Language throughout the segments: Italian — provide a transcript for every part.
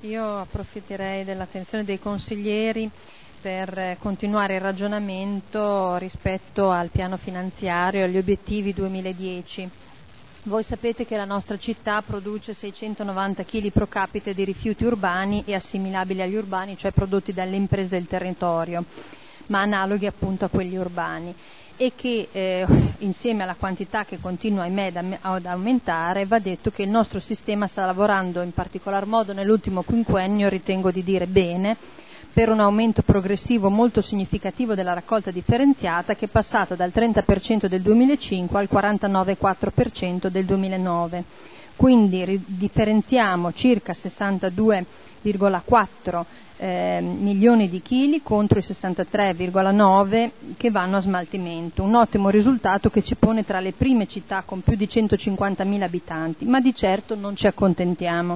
Io approfitterei dell'attenzione dei consiglieri per continuare il ragionamento rispetto al piano finanziario e agli obiettivi 2010. Voi sapete che la nostra città produce 690 kg pro capite di rifiuti urbani e assimilabili agli urbani, cioè prodotti dalle imprese del territorio, ma analoghi appunto a quelli urbani, e che insieme alla quantità che continua ad aumentare, va detto che il nostro sistema sta lavorando in particolar modo nell'ultimo quinquennio, ritengo di dire bene, per un aumento progressivo molto significativo della raccolta differenziata, che è passata dal 30% del 2005 al 49,4% del 2009. Quindi differenziamo circa 62,4 milioni di chili contro i 63,9 che vanno a smaltimento. Un ottimo risultato che ci pone tra le prime città con più di 150.000 abitanti, ma di certo non ci accontentiamo.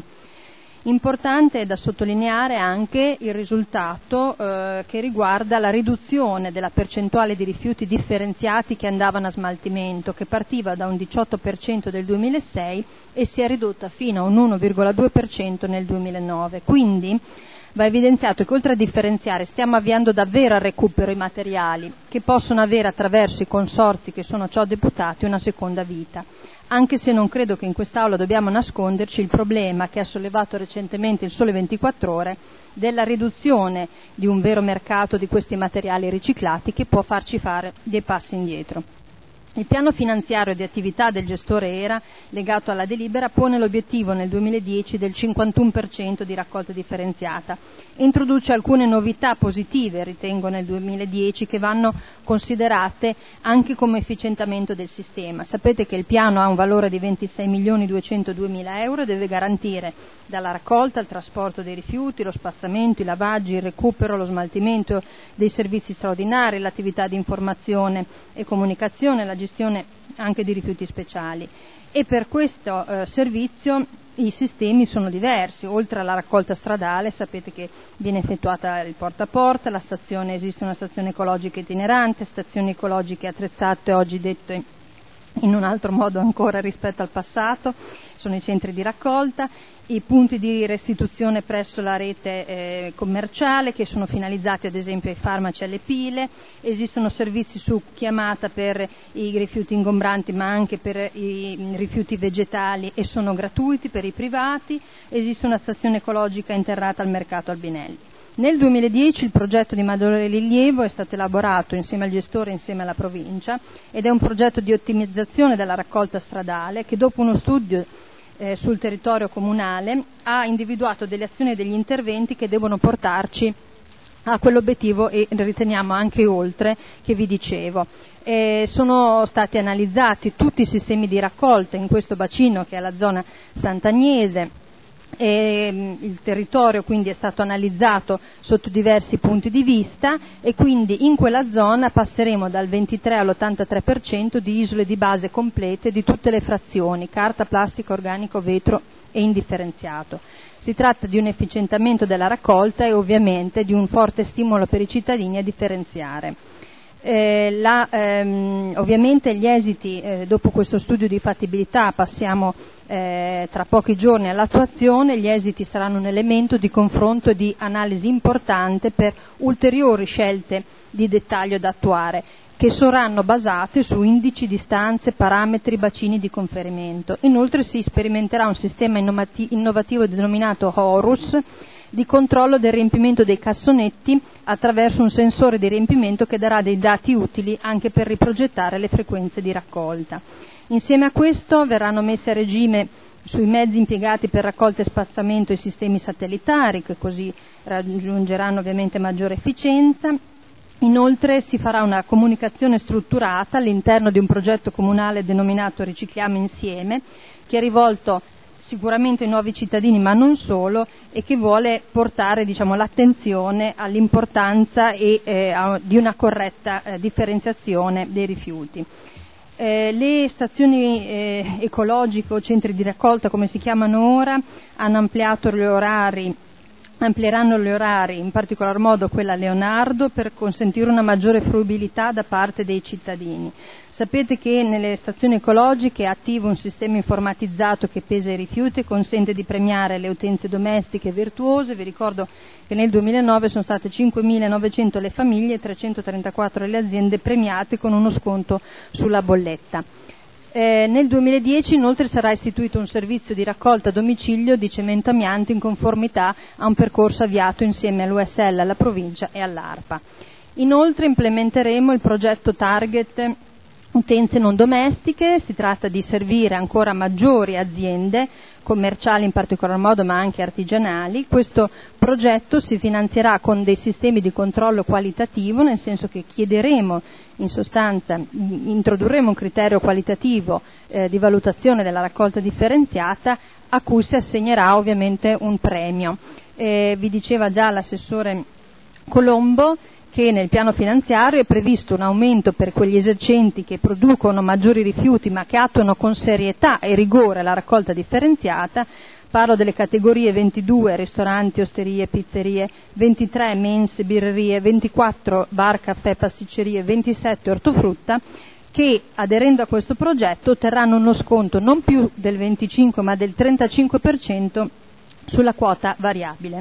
Importante è da sottolineare anche il risultato che riguarda la riduzione della percentuale di rifiuti differenziati che andavano a smaltimento, che partiva da un 18% del 2006 e si è ridotta fino a un 1,2% nel 2009. Quindi va evidenziato che oltre a differenziare stiamo avviando davvero al recupero i materiali che possono avere attraverso i consorzi che sono ciò deputati una seconda vita. Anche se non credo che in quest'Aula dobbiamo nasconderci il problema che ha sollevato recentemente il Sole 24 Ore della riduzione di un vero mercato di questi materiali riciclati, che può farci fare dei passi indietro. Il piano finanziario di attività del gestore ERA, legato alla delibera, pone l'obiettivo nel 2010 del 51% di raccolta differenziata. Introduce alcune novità positive, ritengo, nel 2010, che vanno considerate anche come efficientamento del sistema. Sapete che il piano ha un valore di 26.202.000 euro e deve garantire dalla raccolta al trasporto dei rifiuti, lo spazzamento, i lavaggi, il recupero, lo smaltimento dei servizi straordinari, l'attività di informazione e comunicazione, la gestione anche di rifiuti speciali. E per questo servizio i sistemi sono diversi. Oltre alla raccolta stradale, sapete che viene effettuata il porta a porta, esiste una stazione ecologica itinerante, stazioni ecologiche attrezzate, oggi dette in un altro modo ancora rispetto al passato, sono i centri di raccolta, i punti di restituzione presso la rete commerciale, che sono finalizzati ad esempio ai farmaci e alle pile. Esistono servizi su chiamata per i rifiuti ingombranti, ma anche per i rifiuti vegetali, e sono gratuiti per i privati. Esiste una stazione ecologica interrata al mercato Albinelli. Nel 2010 il progetto di maggiore rilievo è stato elaborato insieme al gestore e insieme alla provincia, ed è un progetto di ottimizzazione della raccolta stradale che, dopo uno studio sul territorio comunale, ha individuato delle azioni e degli interventi che devono portarci a quell'obiettivo, e riteniamo anche oltre, che vi dicevo. Sono stati analizzati tutti i sistemi di raccolta in questo bacino, che è la zona Sant'Agnese. Il territorio quindi è stato analizzato sotto diversi punti di vista, e quindi in quella zona passeremo dal 23 all'83% di isole di base complete di tutte le frazioni: carta, plastica, organico, vetro e indifferenziato. Si tratta di un efficientamento della raccolta e ovviamente di un forte stimolo per i cittadini a differenziare. Ovviamente gli esiti, dopo questo studio di fattibilità, passiamo tra pochi giorni all'attuazione. Gli esiti saranno un elemento di confronto e di analisi importante per ulteriori scelte di dettaglio da attuare, che saranno basate su indici, distanze, parametri, bacini di conferimento. Inoltre si sperimenterà un sistema innovativo denominato Horus, di controllo del riempimento dei cassonetti attraverso un sensore di riempimento che darà dei dati utili anche per riprogettare le frequenze di raccolta. Insieme a questo verranno messi a regime sui mezzi impiegati per raccolta e spazzamento i sistemi satellitari, che così raggiungeranno ovviamente maggiore efficienza. Inoltre si farà una comunicazione strutturata all'interno di un progetto comunale denominato Ricicliamo Insieme, che è rivolto sicuramente ai nuovi cittadini, ma non solo, e che vuole portare l'attenzione all'importanza di una corretta differenziazione dei rifiuti. Le stazioni ecologiche o centri di raccolta, come si chiamano ora, hanno ampliato gli orari amplieranno gli orari, in particolar modo quella Leonardo, per consentire una maggiore fruibilità da parte dei cittadini. Sapete che nelle stazioni ecologiche è attivo un sistema informatizzato che pesa i rifiuti e consente di premiare le utenze domestiche virtuose. Vi ricordo che nel 2009 sono state 5.900 le famiglie e 334 le aziende premiate con uno sconto sulla bolletta. Nel 2010 inoltre sarà istituito un servizio di raccolta a domicilio di cemento amianto in conformità a un percorso avviato insieme all'USL, alla provincia e all'ARPA. Inoltre implementeremo il progetto Target utenze non domestiche. Si tratta di servire ancora maggiori aziende commerciali in particolar modo, ma anche artigianali. Questo progetto si finanzierà con dei sistemi di controllo qualitativo, nel senso che chiederemo, in sostanza, introdurremo un criterio qualitativo di valutazione della raccolta differenziata, a cui si assegnerà ovviamente un premio. Vi diceva già l'assessore Colombo che nel piano finanziario è previsto un aumento per quegli esercenti che producono maggiori rifiuti ma che attuano con serietà e rigore la raccolta differenziata. Parlo delle categorie 22 ristoranti, osterie, pizzerie, 23 mense, birrerie, 24 bar, caffè, pasticcerie, 27 ortofrutta, che aderendo a questo progetto otterranno uno sconto non più del 25 ma del 35% sulla quota variabile.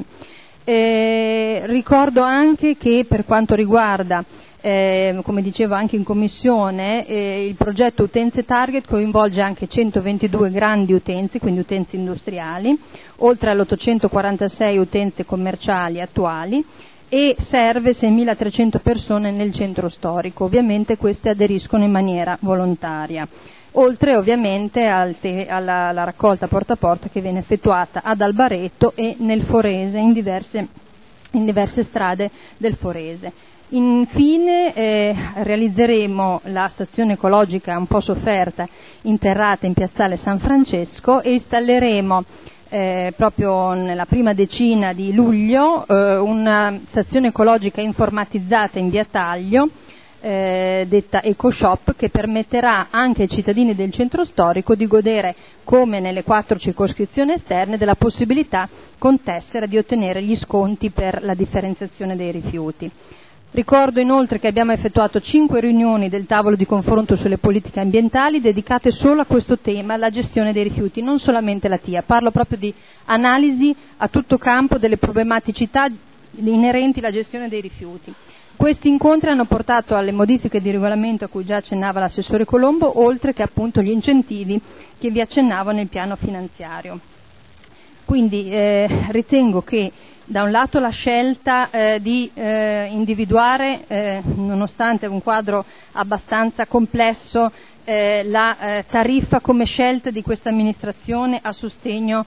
Ricordo anche che per quanto riguarda, come dicevo anche in commissione, il progetto Utenze Target coinvolge anche 122 grandi utenze, quindi utenze industriali, oltre alle 846 utenze commerciali attuali, e serve 6.300 persone nel centro storico. Ovviamente queste aderiscono in maniera volontaria, oltre ovviamente alla raccolta porta a porta che viene effettuata ad Albareto e nel Forese, in diverse strade del Forese. Infine realizzeremo la stazione ecologica un po' sofferta interrata in piazzale San Francesco e installeremo proprio nella prima decina di luglio una stazione ecologica informatizzata in via Taglio, detta EcoShop, che permetterà anche ai cittadini del centro storico di godere, come nelle 4 circoscrizioni esterne, della possibilità con tessera di ottenere gli sconti per la differenziazione dei rifiuti. Ricordo inoltre che abbiamo effettuato 5 riunioni del tavolo di confronto sulle politiche ambientali dedicate solo a questo tema, la gestione dei rifiuti, non solamente la TIA. Parlo proprio di analisi a tutto campo delle problematicità inerenti alla gestione dei rifiuti. Questi incontri hanno portato alle modifiche di regolamento a cui già accennava l'assessore Colombo, oltre che appunto gli incentivi che vi accennavo nel piano finanziario. Quindi ritengo che da un lato la scelta di individuare, nonostante un quadro abbastanza complesso, la tariffa come scelta di questa amministrazione a sostegno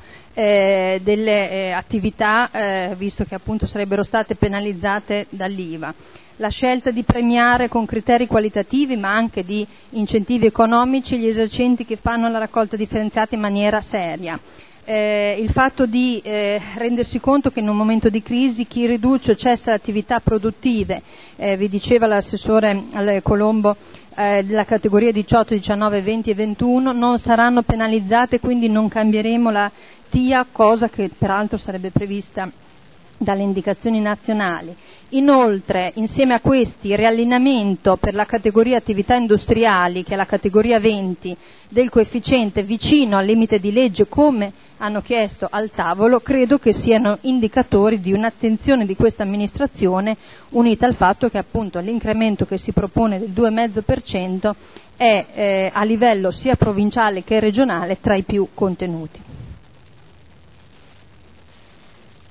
delle attività, visto che appunto sarebbero state penalizzate dall'IVA. La scelta di premiare con criteri qualitativi ma anche di incentivi economici gli esercenti che fanno la raccolta differenziata in maniera seria. Il fatto di rendersi conto che in un momento di crisi chi riduce o cessa attività produttive, vi diceva l'assessore Colombo, della categoria 18, 19, 20 e 21 non saranno penalizzate, quindi non cambieremo la TIA, cosa che peraltro sarebbe prevista dalle indicazioni nazionali. Inoltre, insieme a questi, il riallineamento per la categoria attività industriali, che è la categoria 20, del coefficiente vicino al limite di legge, come hanno chiesto al tavolo, credo che siano indicatori di un'attenzione di questa amministrazione, unita al fatto che appunto l'incremento che si propone del 2,5% è a livello sia provinciale che regionale tra i più contenuti.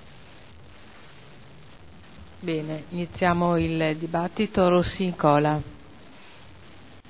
Bene, iniziamo il dibattito. Rossi Nicola.